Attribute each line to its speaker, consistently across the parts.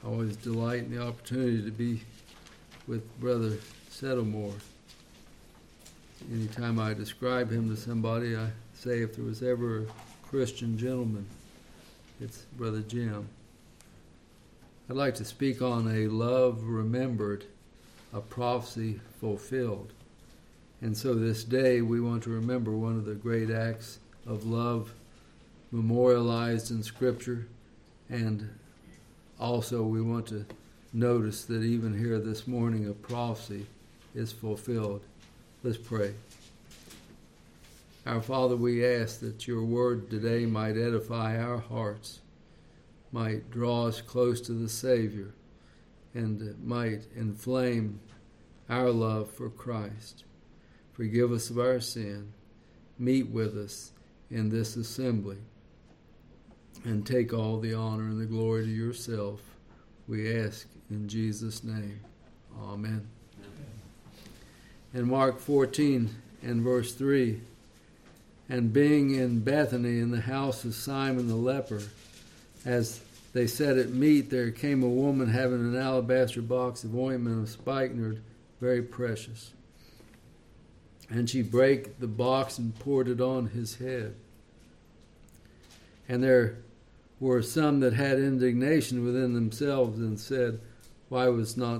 Speaker 1: I always delight in the opportunity to be with Brother Settlemore. Anytime I describe him to somebody, I say if there was ever a Christian gentleman, it's Brother Jim. I'd like to speak on a love remembered, a prophecy fulfilled. And so this day we want to remember one of the great acts of love memorialized in Scripture, and also we want to notice that even here this morning a prophecy is fulfilled. Let's pray. Our Father, we ask that your word today might edify our hearts, might draw us close to the Savior, and might inflame our love for Christ. Forgive us of our sin. Meet with us in this assembly, and take all the honor and the glory to yourself. We ask in Jesus' name. Amen. In Mark 14 and verse 3, and being in Bethany in the house of Simon the leper, as they sat at meat, there came a woman having an alabaster box of ointment of spikenard, very precious. And she brake the box and poured it on his head. And there were some that had indignation within themselves and said, why was the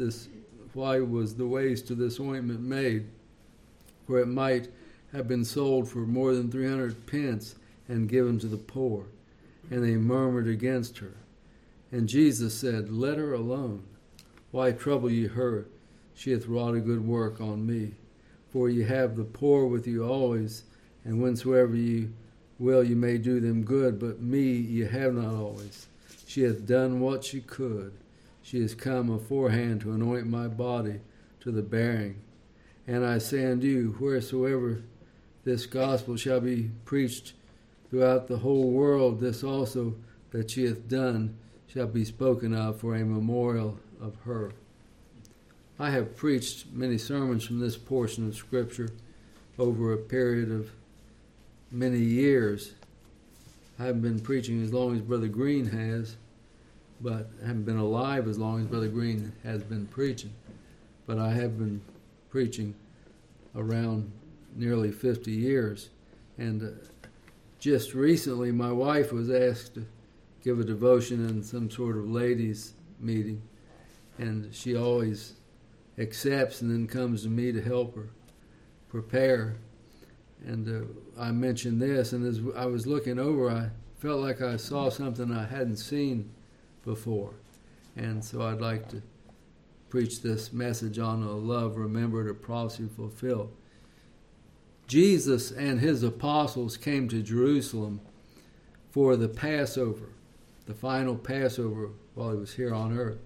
Speaker 1: waste of this ointment made? For it might have been sold for more than 300 pence and given to the poor. And they murmured against her. And Jesus said, let her alone. Why trouble ye her? She hath wrought a good work on me. For ye have the poor with you always, and whensoever ye will ye may do them good, but me ye have not always. She hath done what she could. She is come aforehand to anoint my body to the burying. And I say unto you, wheresoever this gospel shall be preached throughout the whole world, this also that she hath done shall be spoken of for a memorial of her. I have preached many sermons from this portion of Scripture over a period of many years. I haven't been preaching as long as Brother Green has, but I haven't been alive as long as Brother Green has been preaching. But I have been preaching around nearly 50 years. And just recently my wife was asked to give a devotion in some sort of ladies' meeting, and she always accepts and then comes to me to help her prepare. And I mentioned this, and as I was looking over, I felt like I saw something I hadn't seen before. And so I'd like to preach this message on a love remembered, a prophecy fulfilled. Jesus and his apostles came to Jerusalem for the Passover, the final Passover while he was here on earth.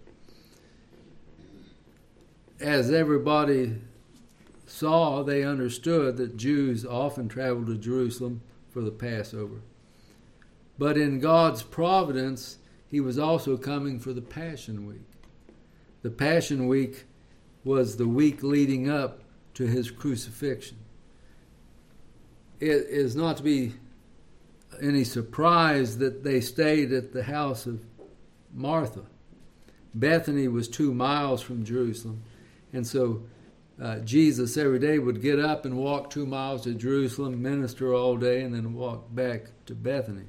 Speaker 1: As everybody saw, they understood that Jews often traveled to Jerusalem for the Passover. But in God's providence, he was also coming for the Passion Week. The Passion Week was the week leading up to his crucifixion. It is not to be any surprise that they stayed at the house of Martha. Bethany was 2 miles from Jerusalem, and so Jesus every day would get up and walk 2 miles to Jerusalem, minister all day, and then walk back to Bethany.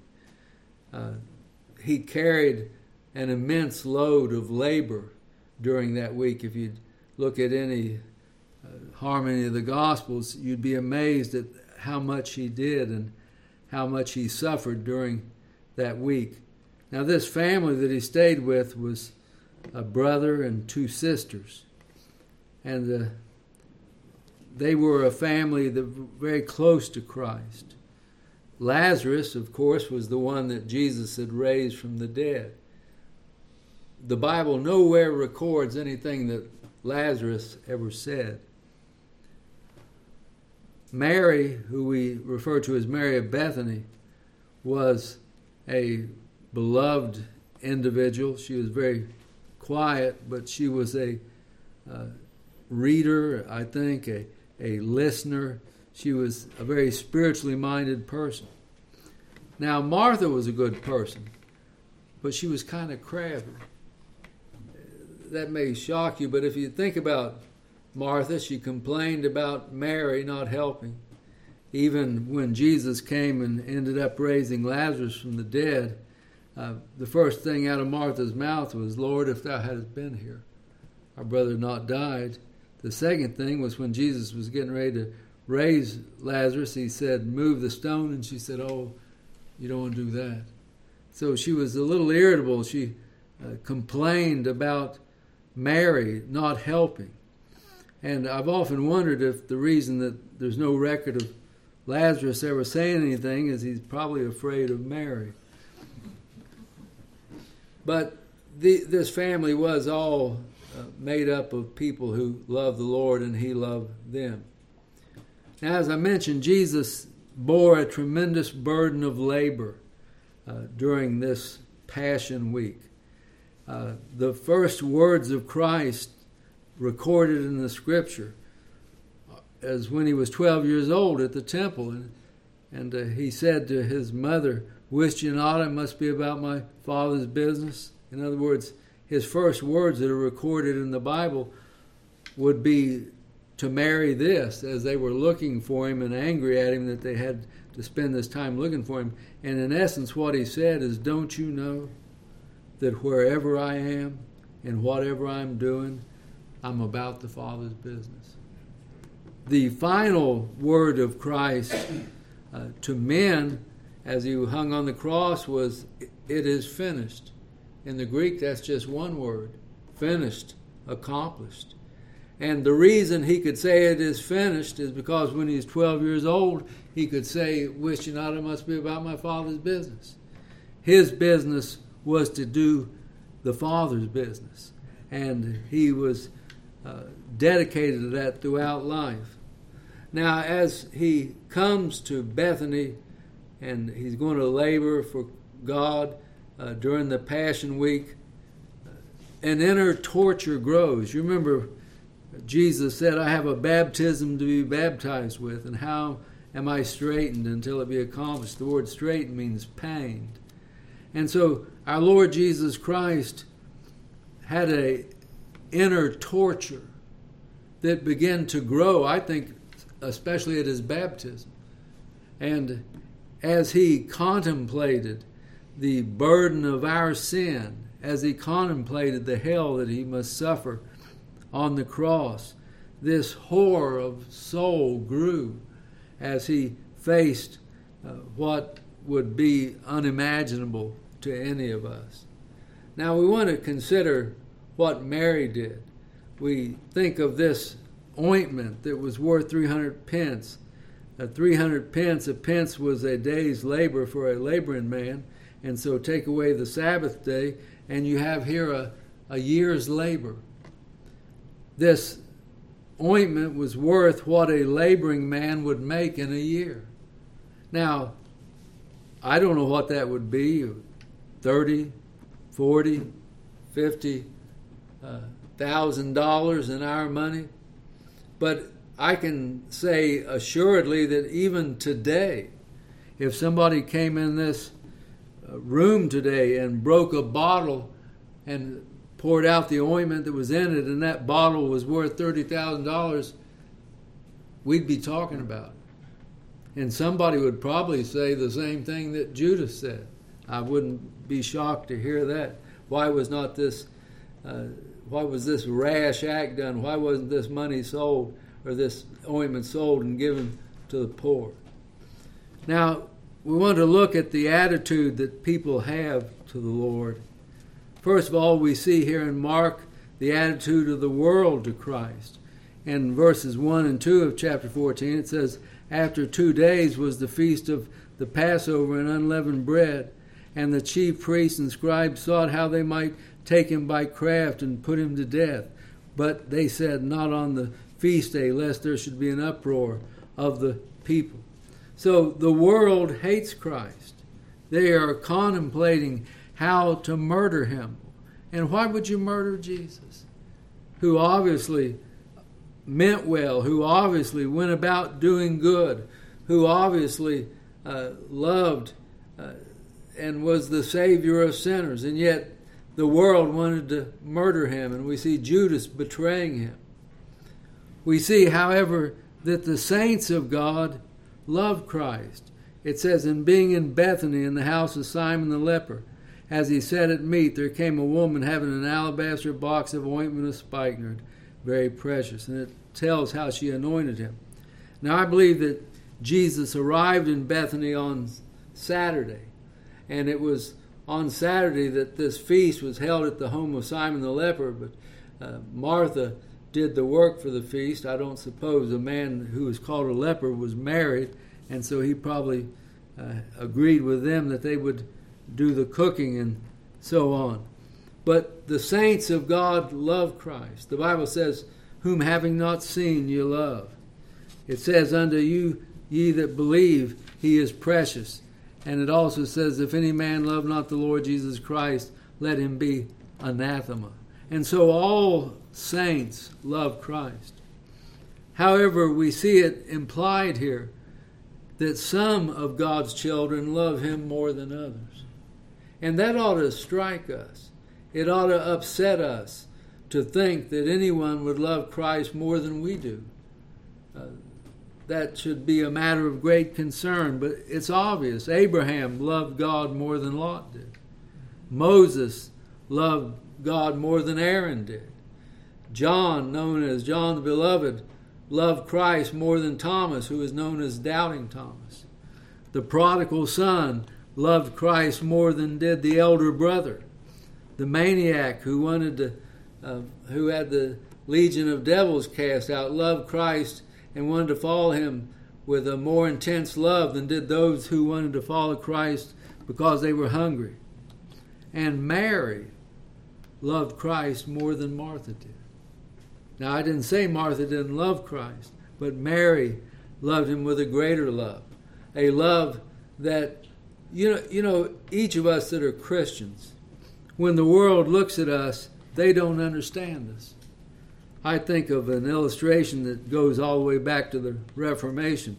Speaker 1: He carried an immense load of labor during that week. If you look at any harmony of the Gospels, you'd be amazed at how much he did and how much he suffered during that week. Now, this family that he stayed with was a brother and 2 sisters. And they were a family that were very close to Christ. Lazarus, of course, was the one that Jesus had raised from the dead. The Bible nowhere records anything that Lazarus ever said. Mary, who we refer to as Mary of Bethany, was a beloved individual. She was very quiet, but she was a reader, I think, a listener. She was a very spiritually minded person. Now, Martha was a good person, but she was kind of crabby. that may shock you, but if you think about Martha, she complained about Mary not helping. Even when Jesus came and ended up raising Lazarus from the dead, the first thing out of Martha's mouth was, "Lord, if thou hadst been here, our brother had not died." The second thing was when Jesus was getting ready to raise Lazarus, he said, "Move the stone," and she said, "Oh, you don't want to do that." So she was a little irritable. She complained about Mary not helping. And I've often wondered if the reason that there's no record of Lazarus ever saying anything is he's probably afraid of Mary. But this family was all made up of people who loved the Lord, and he loved them. Now, as I mentioned, Jesus bore a tremendous burden of labor during this Passion Week. The first words of Christ recorded in the Scripture as when he was 12 years old at the temple, and he said to his mother, "Wist ye not I must be about my Father's business?" In other words, his first words that are recorded in the Bible would be to Mary this, as they were looking for him and angry at him that they had to spend this time looking for him. And in essence, what he said is, "Don't you know that wherever I am and whatever I'm doing, I'm about the Father's business?" The final word of Christ to men as he hung on the cross was, "It is finished." In the Greek, that's just one word: finished, accomplished. And the reason he could say it is finished is because when he's 12 years old, he could say, "Wish you not, I must be about my Father's business." His business was to do the Father's business. And he was dedicated to that throughout life. Now, as he comes to Bethany and he's going to labor for God during the Passion Week, an inner torture grows. You remember Jesus said, "I have a baptism to be baptized with, and how am I straitened until it be accomplished?" The word straitened means pained. And so our Lord Jesus Christ had an inner torture that began to grow, I think, especially at his baptism. And as he contemplated the burden of our sin, as he contemplated the hell that he must suffer on the cross, this horror of soul grew as he faced what would be unimaginable to any of us. Now we want to consider what Mary did. We think of this ointment that was worth 300 pence. 300 pence, a pence was a day's labor for a laboring man, and so take away the Sabbath day, and you have here a year's labor. This ointment was worth what a laboring man would make in a year. Now, I don't know what that would be, 30, 40, 50 $1,000 in our money. But I can say assuredly that even today, if somebody came in this room today and broke a bottle and poured out the ointment that was in it, and that bottle was worth $30,000, we'd be talking about it. And somebody would probably say the same thing that Judas said. I wouldn't be shocked to hear that. Why was this rash act done? Why wasn't this money sold, or this ointment sold and given to the poor? Now, we want to look at the attitude that people have to the Lord. First of all, we see here in Mark the attitude of the world to Christ. In verses 1 and 2 of chapter 14, it says, "After 2 days was the feast of the Passover and unleavened bread, and the chief priests and scribes sought how they might take him by craft and put him to death. But they said, not on the feast day, lest there should be an uproar of the people." So the world hates Christ. They are contemplating how to murder him. And why would you murder Jesus, who obviously meant well, who obviously went about doing good, who obviously loved and was the Savior of sinners? And yet the world wanted to murder him, and we see Judas betraying him. We see, however, that the saints of God love Christ. It says, "In being in Bethany in the house of Simon the leper, as he sat at meat, there came a woman having an alabaster box of ointment of spikenard, very precious." And it tells how she anointed him. Now, I believe that Jesus arrived in Bethany on Saturday, and it was on Saturday that this feast was held at the home of Simon the leper, but Martha did the work for the feast. I don't suppose a man who was called a leper was married, and so he probably agreed with them that they would do the cooking and so on. But the saints of God love Christ. The Bible says, "Whom having not seen you love." It says, "Unto you ye that believe, he is precious." And it also says, "If any man love not the Lord Jesus Christ, let him be anathema." And so all saints love Christ. However, we see it implied here that some of God's children love him more than others. And that ought to strike us. It ought to upset us to think that anyone would love Christ more than we do. That should be a matter of great concern, but it's obvious. Abraham loved God more than Lot did. Moses loved God more than Aaron did. John, known as John the Beloved, loved Christ more than Thomas, who is known as Doubting Thomas. The prodigal son loved Christ more than did the elder brother. The maniac who had the legion of devils cast out loved Christ and wanted to follow him with a more intense love than did those who wanted to follow Christ because they were hungry. And Mary loved Christ more than Martha did. Now, I didn't say Martha didn't love Christ, but Mary loved him with a greater love. A love that, each of us that are Christians, when the world looks at us, they don't understand us. I think of an illustration that goes all the way back to the Reformation.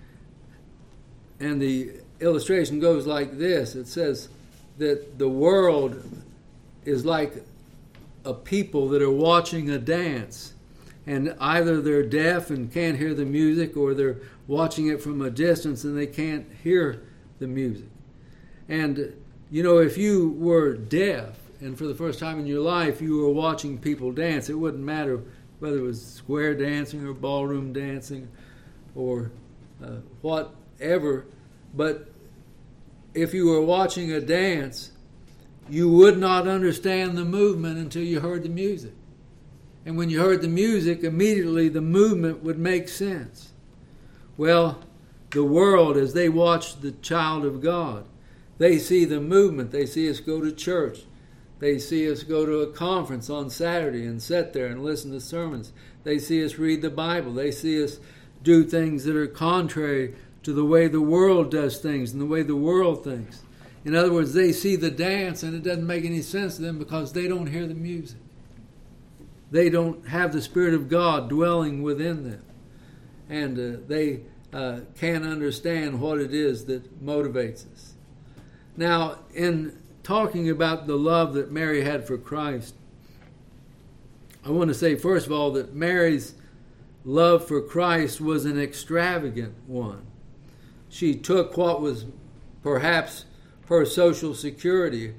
Speaker 1: And the illustration goes like this. It says that the world is like a people that are watching a dance. And either they're deaf and can't hear the music, or they're watching it from a distance and they can't hear the music. And, if you were deaf, and for the first time in your life you were watching people dance, it wouldn't matter whether it was square dancing or ballroom dancing or whatever, but if you were watching a dance, you would not understand the movement until you heard the music. And when you heard the music, immediately the movement would make sense. Well, the world, as they watch the child of God, they see the movement. They see us go to church. They see us go to a conference on Saturday and sit there and listen to sermons. They see us read the Bible. They see us do things that are contrary to the way the world does things and the way the world thinks. In other words, they see the dance and it doesn't make any sense to them because they don't hear the music. They don't have the Spirit of God dwelling within them. And they can't understand what it is that motivates us. Now, in talking about the love that Mary had for Christ, I want to say, first of all, that Mary's love for Christ was an extravagant one. She took what was perhaps her social security,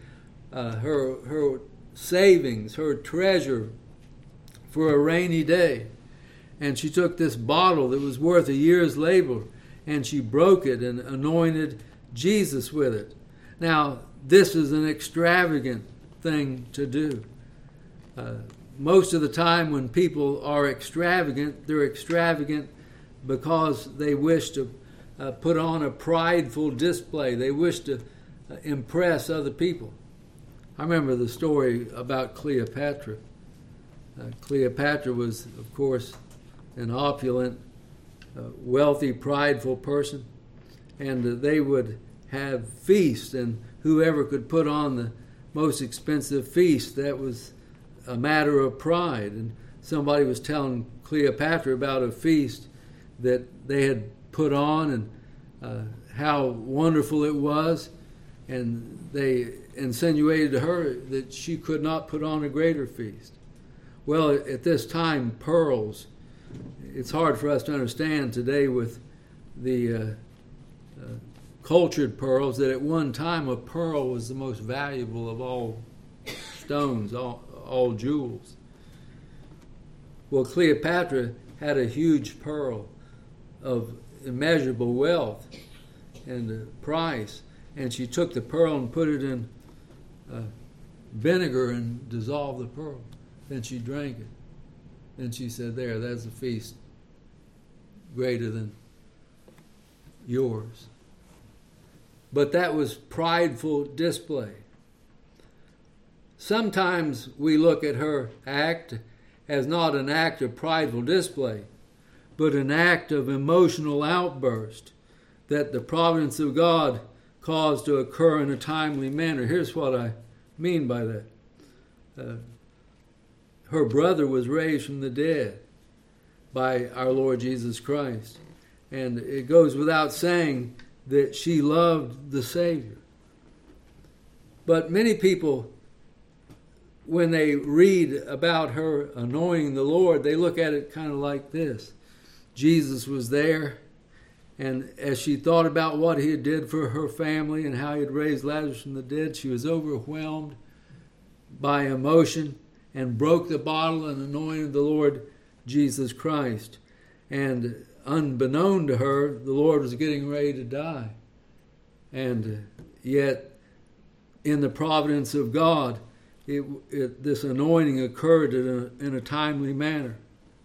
Speaker 1: her savings, her treasure for a rainy day, and she took this bottle that was worth a year's labor, and she broke it and anointed Jesus with it. Now, this is an extravagant thing to do. Most of the time when people are extravagant, they're extravagant because they wish to put on a prideful display. They wish to impress other people. I remember the story about Cleopatra. Cleopatra was, of course, an opulent, wealthy, prideful person, and they would have feasts, and whoever could put on the most expensive feast, that was a matter of pride. And somebody was telling Cleopatra about a feast that they had put on and how wonderful it was. and they insinuated to her that she could not put on a greater feast. Well, at this time, pearls, it's hard for us to understand today with the cultured pearls, that at one time a pearl was the most valuable of all stones, all jewels. Well, Cleopatra had a huge pearl of immeasurable wealth and price, and she took the pearl and put it in vinegar and dissolved the pearl. Then she drank it. Then she said, "There, that's a feast greater than yours." But that was prideful display. Sometimes we look at her act as not an act of prideful display, but an act of emotional outburst that the providence of God caused to occur in a timely manner. Here's what I mean by that. Her brother was raised from the dead by our Lord Jesus Christ. And it goes without saying that she loved the Savior. But many people, when they read about her anointing the Lord, they look at it kind of like this. Jesus was there, and as she thought about what he had did for her family and how he had raised Lazarus from the dead, she was overwhelmed by emotion and broke the bottle and anointed the Lord Jesus Christ. And unbeknown to her, the Lord was getting ready to die. And yet, in the providence of God, this anointing occurred in a timely manner.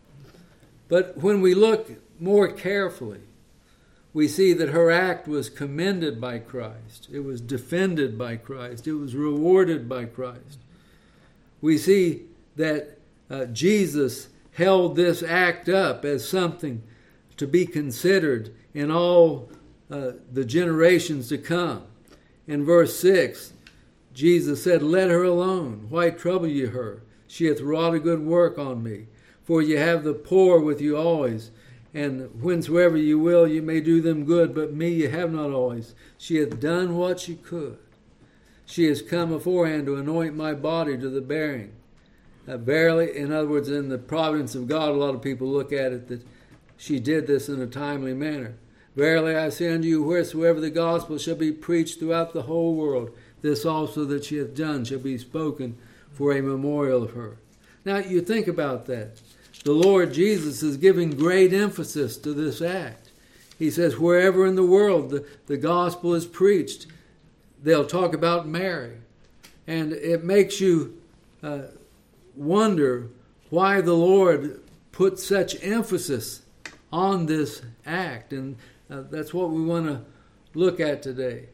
Speaker 1: But when we look more carefully, we see that her act was commended by Christ. It was defended by Christ. It was rewarded by Christ. We see that Jesus held this act up as something to be considered in all the generations to come. In verse 6, Jesus said, "Let her alone. Why trouble you her? She hath wrought a good work on me. For you have the poor with you always, and whensoever you will, you may do them good, but me you have not always. She hath done what she could. She has come beforehand to anoint my body to the burying." Verily, in other words, in the providence of God, a lot of people look at it that she did this in a timely manner. "Verily I say unto you, wheresoever the gospel shall be preached throughout the whole world, this also that she hath done shall be spoken for a memorial of her." Now you think about that. The Lord Jesus is giving great emphasis to this act. He says wherever in the world the gospel is preached, they'll talk about Mary. And it makes you wonder why the Lord put such emphasis on this act. And that's what we want to look at today.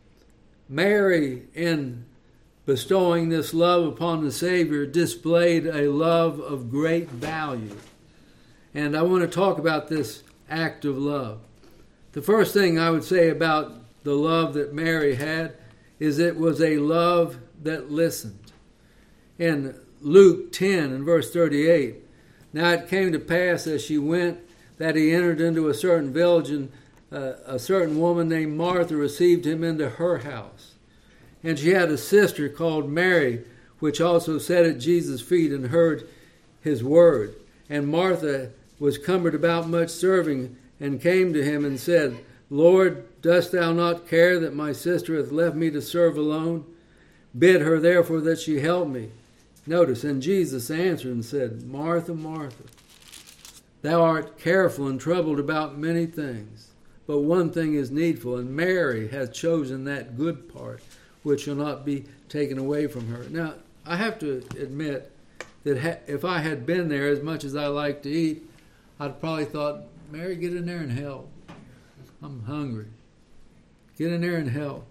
Speaker 1: Mary, in bestowing this love upon the Savior, displayed a love of great value. And I want to talk about this act of love. The first thing I would say about the love that Mary had is it was a love that listened. In Luke 10 and verse 38, "Now it came to pass as she went that he entered into a certain village, and a certain woman named Martha received him into her house. And she had a sister called Mary, which also sat at Jesus' feet and heard his word. And Martha was cumbered about much serving, and came to him and said, Lord, dost thou not care that my sister hath left me to serve alone? Bid her therefore that she help me. Notice, and Jesus answered and said, Martha, Martha, thou art careful and troubled about many things, but one thing is needful, and Mary hath chosen that good part, which shall not be taken away from her. Now, I have to admit that if I had been there, as much as I like to eat, I'd probably thought, Mary, get in there and help. I'm hungry. Get in there and help.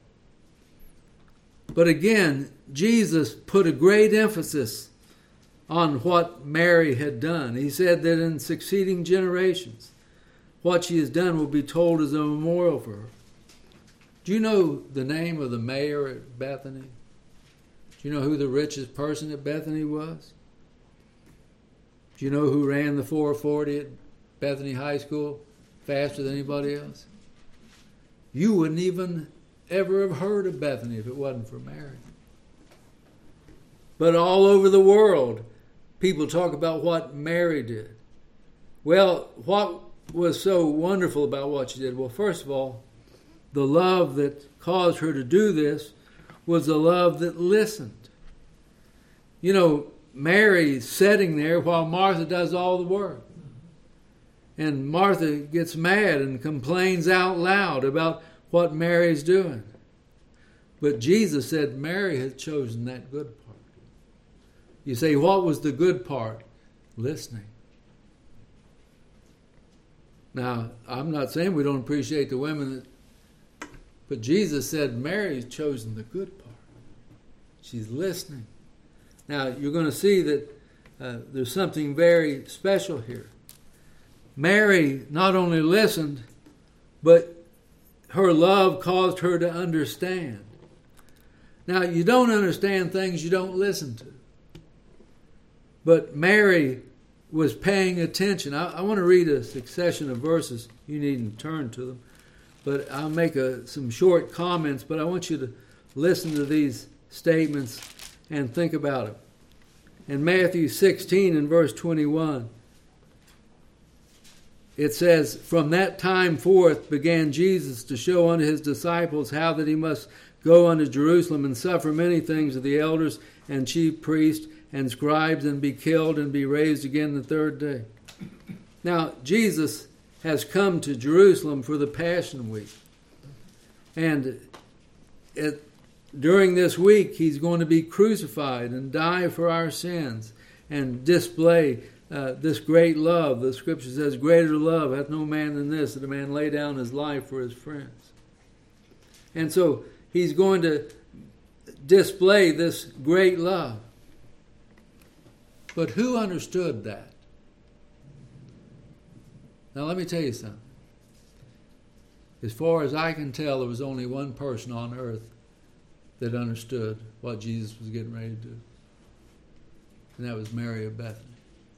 Speaker 1: But again, Jesus put a great emphasis on what Mary had done. He said that in succeeding generations, what she has done will be told as a memorial for her. Do you know the name of the mayor at Bethany? Do you know who the richest person at Bethany was? Do you know who ran the 440 at Bethany High School faster than anybody else? You wouldn't even ever have heard of Bethany if it wasn't for Mary. But all over the world, people talk about what Mary did. Well, what was so wonderful about what she did? Well, first of all, the love that caused her to do this was the love that listened. You know, Mary's sitting there while Martha does all the work. And Martha gets mad and complains out loud about what Mary's doing. But Jesus said Mary had chosen that good part. You say, what was the good part? Listening. Now, I'm not saying we don't appreciate the women, but Jesus said Mary's chosen the good part. She's listening. Now, you're going to see that there's something very special here. Mary not only listened, but her love caused her to understand. Now, you don't understand things you don't listen to. But Mary was paying attention. I want to read a succession of verses. You needn't turn to them. But I'll make some short comments, but I want you to listen to these statements and think about it. In Matthew 16 and verse 21, it says, "From that time forth began Jesus to show unto his disciples how that he must go unto Jerusalem and suffer many things of the elders and chief priests and scribes, and be killed and be raised again the third day." Now, Jesus has come to Jerusalem for the Passion Week. And during this week, he's going to be crucified and die for our sins and display this great love. The scripture says, "Greater love hath no man than this, that a man lay down his life for his friends." And so he's going to display this great love. But who understood that? Now let me tell you something. As far as I can tell, there was only one person on earth that understood what Jesus was getting ready to do. And that was Mary of Bethany.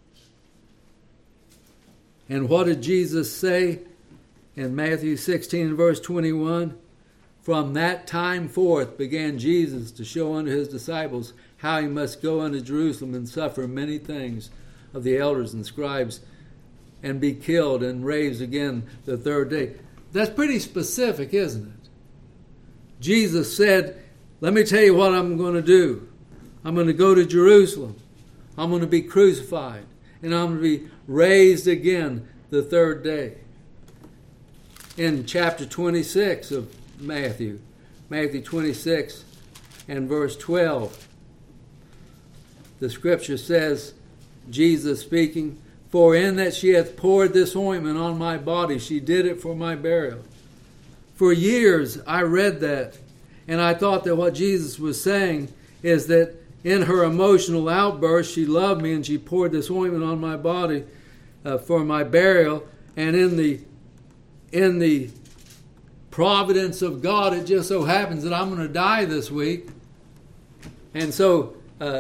Speaker 1: And what did Jesus say in Matthew 16 and verse 21? "From that time forth began Jesus to show unto his disciples how he must go unto Jerusalem and suffer many things of the elders and scribes, and be killed and raised again the third day." That's pretty specific, isn't it? Jesus said, let me tell you what I'm going to do. I'm going to go to Jerusalem. I'm going to be crucified. And I'm going to be raised again the third day. In chapter 26 of Matthew 26 and verse 12, the scripture says, Jesus speaking, "For in that she hath poured this ointment on my body, she did it for my burial." For years I read that, and I thought that what Jesus was saying is that in her emotional outburst, she loved me and she poured this ointment on my body for my burial. And in the providence of God, it just so happens that I'm going to die this week. And so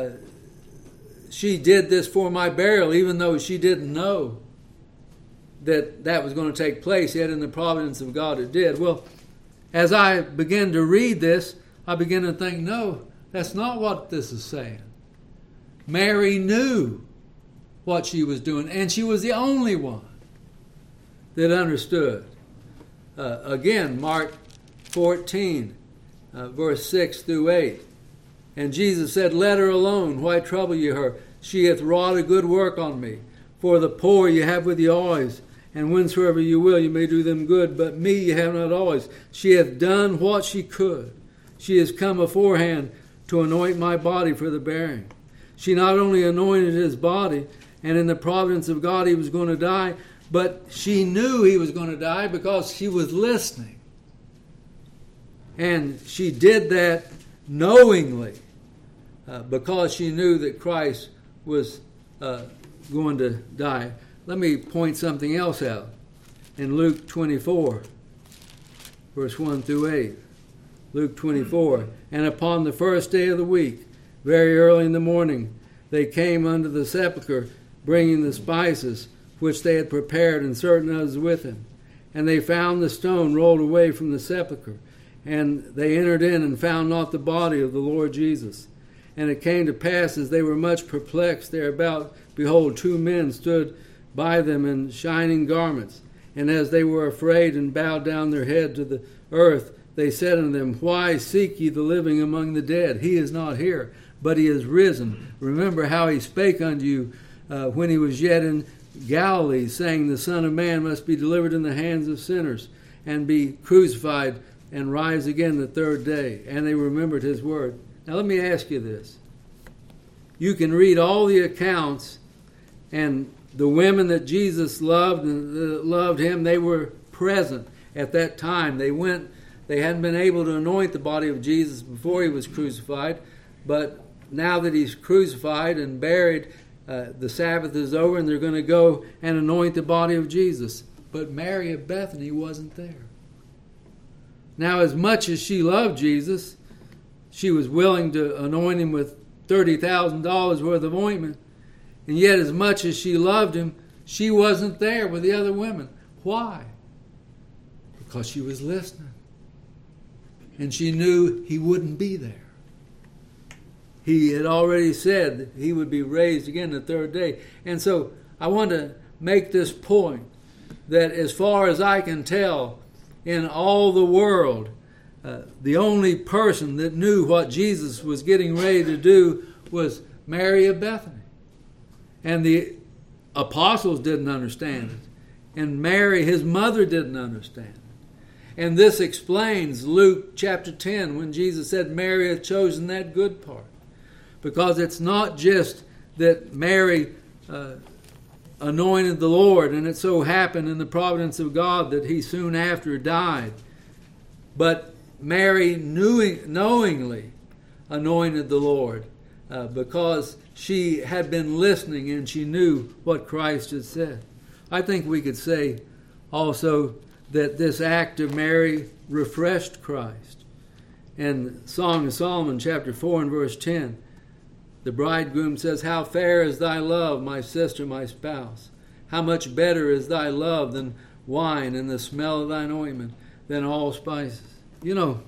Speaker 1: she did this for my burial, even though she didn't know that that was going to take place. Yet in the providence of God it did. Well, as I began to read this, I began to think, no, that's not what this is saying. Mary knew what she was doing, and she was the only one that understood. Again, Mark 14, verse 6 through 8. "And Jesus said, Let her alone. Why trouble you her? She hath wrought a good work on me. For the poor you have with you always, and whensoever you will, you may do them good. But me you have not always. She hath done what she could. She has come aforehand to anoint my body for the burying." She not only anointed his body, and in the providence of God he was going to die, but she knew he was going to die because she was listening. And she did that knowingly because she knew that Christ was going to die. Let me point something else out. In Luke 24, verse 1 through 8. Luke 24. "And upon the first day of the week, very early in the morning, they came unto the sepulchre, bringing the spices which they had prepared, and certain others with him. And they found the stone rolled away from the sepulchre. And they entered in and found not the body of the Lord Jesus. And it came to pass, as they were much perplexed thereabout, behold, 2 men stood by them in shining garments. And as they were afraid and bowed down their head to the earth, they said unto them, Why seek ye the living among the dead? He is not here, but he is risen. Remember how he spake unto you when he was yet in Galilee, saying, The Son of Man must be delivered in the hands of sinners, and be crucified, and rise again the 3rd day. And they remembered his word. Now let me ask you this. You can read all the accounts, and the women that Jesus loved and that loved him, they were present at that time. They hadn't been able to anoint the body of Jesus before he was crucified, but now that he's crucified and buried, the Sabbath is over, and they're going to go and anoint the body of Jesus. But Mary of Bethany wasn't there. Now, as much as she loved Jesus, she was willing to anoint him with $30,000 worth of ointment. And yet, as much as she loved him, she wasn't there with the other women. Why? Because she was listening. And she knew he wouldn't be there. He had already said that he would be raised again the 3rd day. And so I want to make this point that as far as I can tell, in all the world, the only person that knew what Jesus was getting ready to do was Mary of Bethany. And the apostles didn't understand it. And Mary, his mother, didn't understand it. And this explains Luke chapter 10 when Jesus said, Mary hath chosen that good part. Because it's not just that Mary anointed the Lord, and it so happened in the providence of God that he soon after died. But Mary knowingly anointed the Lord because she had been listening and she knew what Christ had said. I think we could say also that this act of Mary refreshed Christ. In Song of Solomon chapter 4 and verse 10, the bridegroom says, How fair is thy love, my sister, my spouse. How much better is thy love than wine, and the smell of thine ointment than all spices. You know,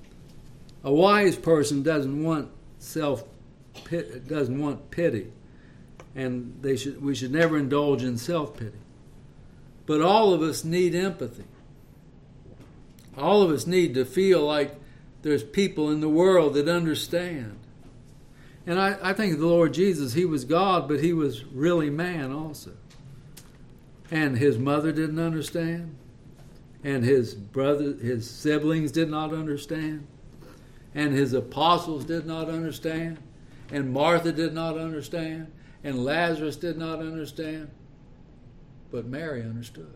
Speaker 1: a wise person doesn't want pity, and we should never indulge in self-pity. But all of us need empathy. All of us need to feel like there's people in the world that understand. And I think of the Lord Jesus, he was God, but he was really man also. And his mother didn't understand. And his siblings did not understand. And his apostles did not understand. And Martha did not understand. And Lazarus did not understand. But Mary understood.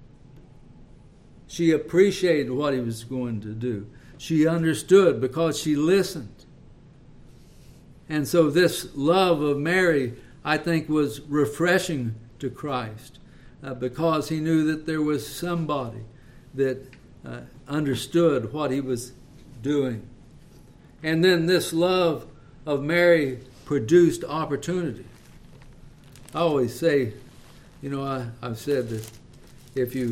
Speaker 1: She appreciated what he was going to do. She understood because she listened. And so this love of Mary, I think, was refreshing to Christ because he knew that there was somebody that understood what he was doing. And then this love of Mary produced opportunity. I always say, I've said that if you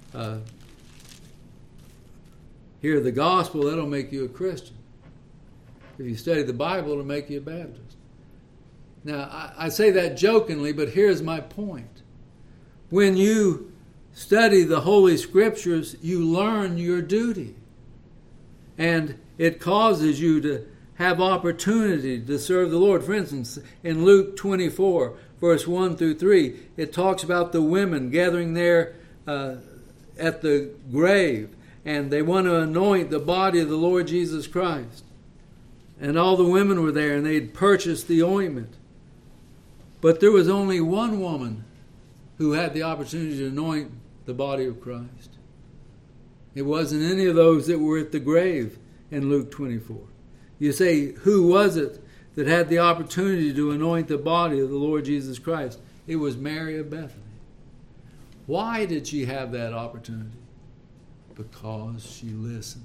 Speaker 1: hear the gospel, that'll make you a Christian. If you study the Bible, it'll make you a Baptist. Now, I say that jokingly, but here's my point. When you study the Holy Scriptures, you learn your duty. And it causes you to have opportunity to serve the Lord. For instance, in Luke 24, verse 1 through 3, it talks about the women gathering there at the grave, and they want to anoint the body of the Lord Jesus Christ. And all the women were there, and they had purchased the ointment. But there was only one woman who had the opportunity to anoint the body of Christ. It wasn't any of those that were at the grave in Luke 24. You say, who was it that had the opportunity to anoint the body of the Lord Jesus Christ? It was Mary of Bethany. Why did she have that opportunity? Because she listened.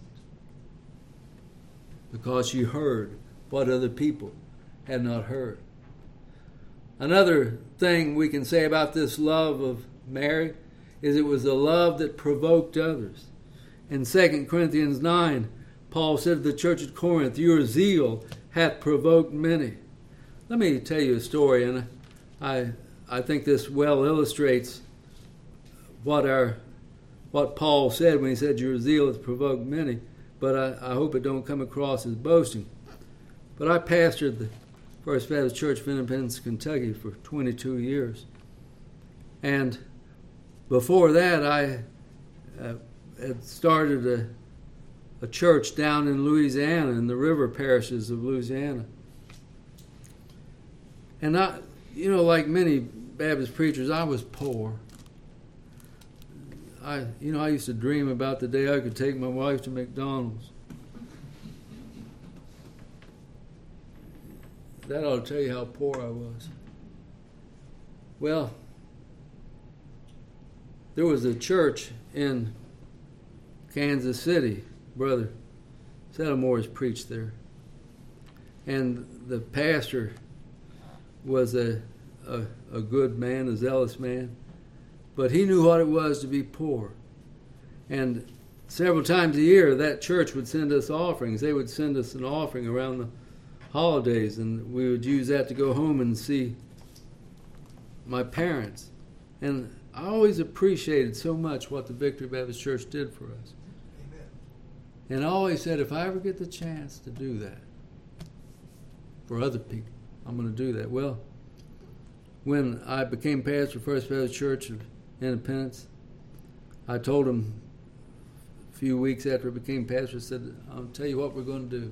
Speaker 1: Because she heard what other people had not heard. Another thing we can say about this love of Mary is it was a love that provoked others. In 2 Corinthians 9, Paul said to the church at Corinth, your zeal hath provoked many. Let me tell you a story, and I think this well illustrates what Paul said when he said your zeal hath provoked many, but I hope it don't come across as boasting. But I pastored the First Baptist Church of Independence, Kentucky for 22 years. And before that, I had started a church down in Louisiana, in the river parishes of Louisiana. And like many Baptist preachers, I was poor. I used to dream about the day I could take my wife to McDonald's. That ought to tell you how poor I was. Well, there was a church in Kansas City. Brother Settlemore's preached there. And the pastor was a good man, a zealous man. But he knew what it was to be poor. And several times a year, that church would send us offerings. They would send us an offering around the holidays, and we would use that to go home and see my parents. And I always appreciated so much what the Victory Baptist Church did for us. Amen. And I always said, if I ever get the chance to do that for other people, I'm going to do that. Well, when I became pastor of First Baptist Church of Independence, I told them a few weeks after I became pastor, I said, I'll tell you what we're going to do.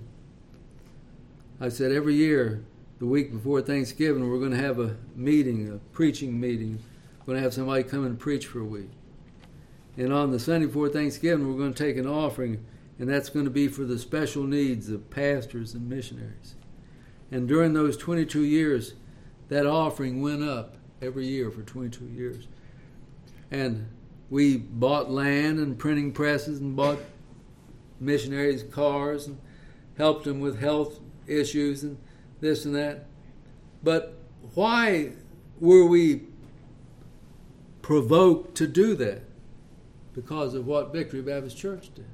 Speaker 1: I said, every year, the week before Thanksgiving, we're going to have a meeting, a preaching meeting. We're going to have somebody come and preach for a week. And on the Sunday before Thanksgiving, we're going to take an offering, and that's going to be for the special needs of pastors and missionaries. And during those 22 years, that offering went up every year for 22 years. And we bought land and printing presses and bought missionaries' cars and helped them with health issues and this and that. But why were we provoked to do that? Because of what Victory Baptist Church did.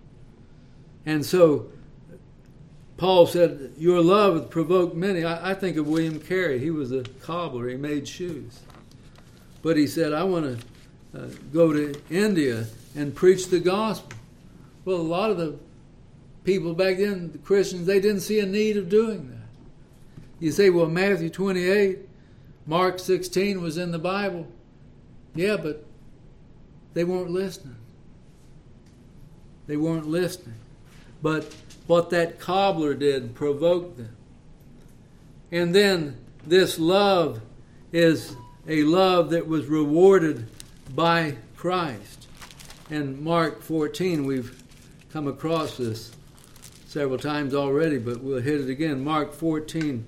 Speaker 1: And so Paul said, your love hath provoked many. I think of William Carey. He was a cobbler. He made shoes. But he said, I want to go to India and preach the gospel. Well, a lot of the people back then, the Christians, they didn't see a need of doing that. You say, well, Matthew 28, Mark 16 was in the Bible. Yeah, but they weren't listening. They weren't listening. But what that cobbler did provoked them. And then this love is a love that was rewarded by Christ. In Mark 14, we've come across this several times already, but we'll hit it again. Mark 14,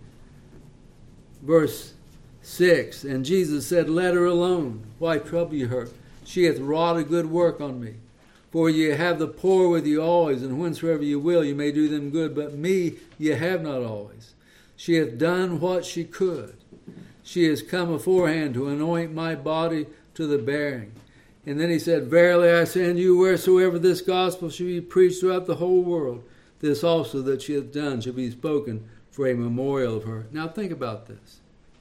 Speaker 1: verse 6. And Jesus said, let her alone. Why trouble you her? She hath wrought a good work on me. For ye have the poor with you always, and whensoever you will, you may do them good. But me ye have not always. She hath done what she could. She has come aforehand to anoint my body to the burying. And then he said, verily I say unto you, wheresoever this gospel shall be preached throughout the whole world, this also that she hath done shall be spoken for a memorial of her. Now think about this.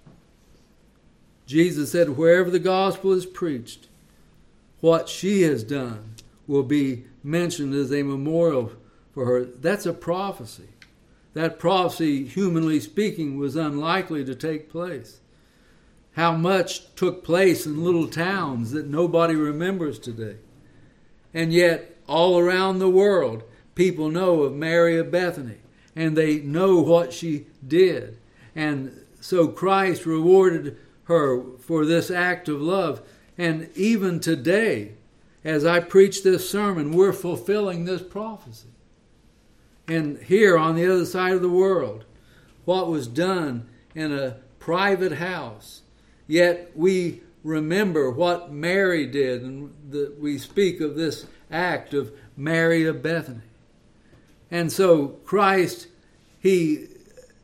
Speaker 1: Jesus said, wherever the gospel is preached, what she has done will be mentioned as a memorial for her. That's a prophecy. That prophecy, humanly speaking, was unlikely to take place. How much took place in little towns that nobody remembers today. And yet, all around the world, people know of Mary of Bethany, and they know what she did. And so Christ rewarded her for this act of love. And even today, as I preach this sermon, we're fulfilling this prophecy. And here on the other side of the world, what was done in a private house, yet we remember what Mary did, and we speak of this act of Mary of Bethany. And so Christ, he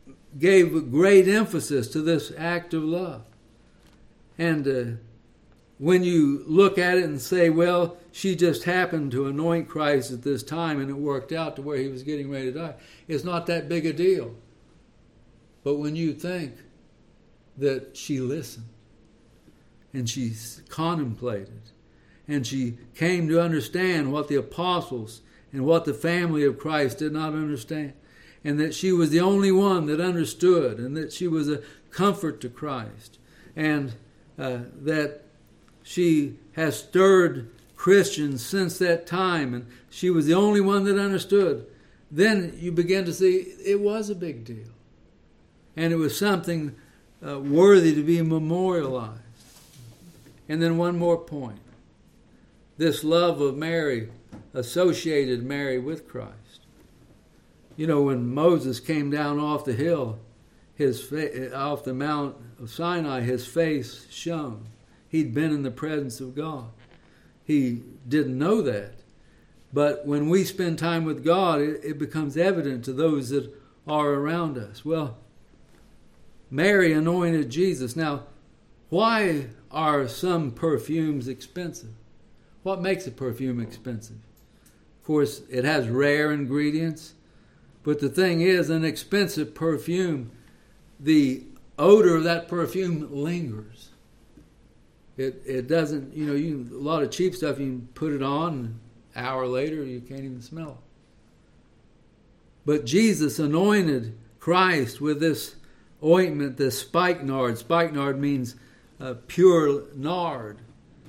Speaker 1: gave great emphasis to this act of love. And when you look at it and say, well, she just happened to anoint Christ at this time and it worked out to where he was getting ready to die, it's not that big a deal. But when you think that she listened and she contemplated and she came to understand what the apostles and what the family of Christ did not understand, and that she was the only one that understood, and that she was a comfort to Christ, and that she has stirred Christians since that time, and she was the only one that understood, then you begin to see it was a big deal. And it was something worthy to be memorialized. And then one more point. This love of Mary associated Mary with Christ. You know, when Moses came down off the hill, off the Mount of Sinai, his face shone. He'd been in the presence of God. He didn't know that. But when we spend time with God, it becomes evident to those that are around us. Well, Mary anointed Jesus. Now, why are some perfumes expensive? What makes a perfume expensive? Of course, it has rare ingredients. But the thing is, an expensive perfume, the odor of that perfume lingers. It doesn't, a lot of cheap stuff, you can put it on, and an hour later you can't even smell it. But Jesus anointed Christ with this ointment, this spikenard. Spikenard means pure nard,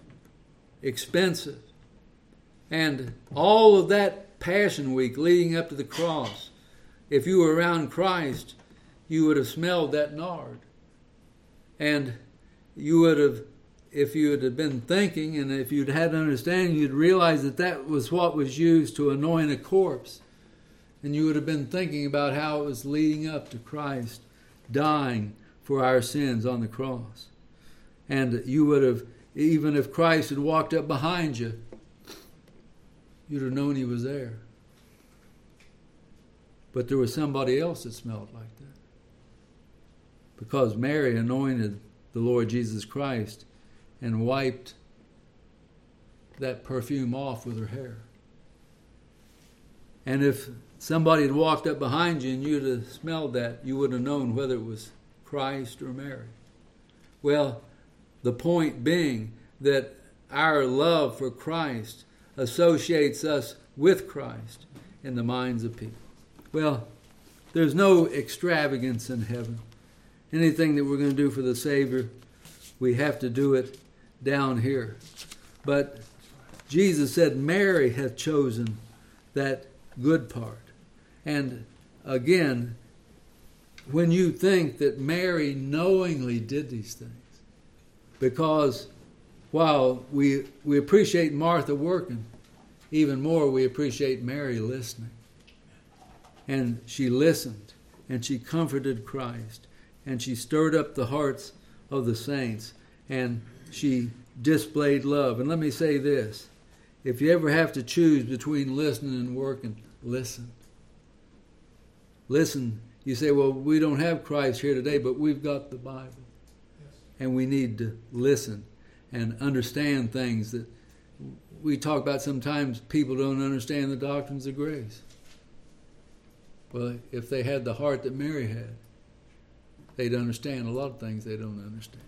Speaker 1: expensive. And all of that Passion Week leading up to the cross, if you were around Christ, you would have smelled that nard. And you would have, if you had been thinking and if you'd had understanding, you'd realize that that was what was used to anoint a corpse. And you would have been thinking about how it was leading up to Christ dying for our sins on the cross. And you would have, even if Christ had walked up behind you, you'd have known he was there. But there was somebody else that smelled like that. Because Mary anointed the Lord Jesus Christ and wiped that perfume off with her hair. And if somebody had walked up behind you and you'd have smelled that, you would have known whether it was Christ or Mary. Well, the point being that our love for Christ associates us with Christ in the minds of people. Well, there's no extravagance in heaven. Anything that we're going to do for the Savior, we have to do it down here. But Jesus said Mary hath chosen that good part. And again, when you think that Mary knowingly did these things, because while we appreciate Martha working, even more we appreciate Mary listening. And she listened, and she comforted Christ, and she stirred up the hearts of the saints, and she displayed love. And let me say this, if you ever have to choose between listening and working, listen. Listen. You say, well, we don't have Christ here today, but we've got the Bible. Yes. And we need to listen and understand things that we talk about. Sometimes people don't understand the doctrines of grace. Well, if they had the heart that Mary had, they'd understand a lot of things they don't understand.